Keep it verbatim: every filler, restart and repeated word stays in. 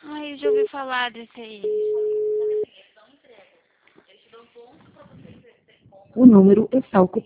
Ai, eu já ouvi falar desse aí. O número está ocupado.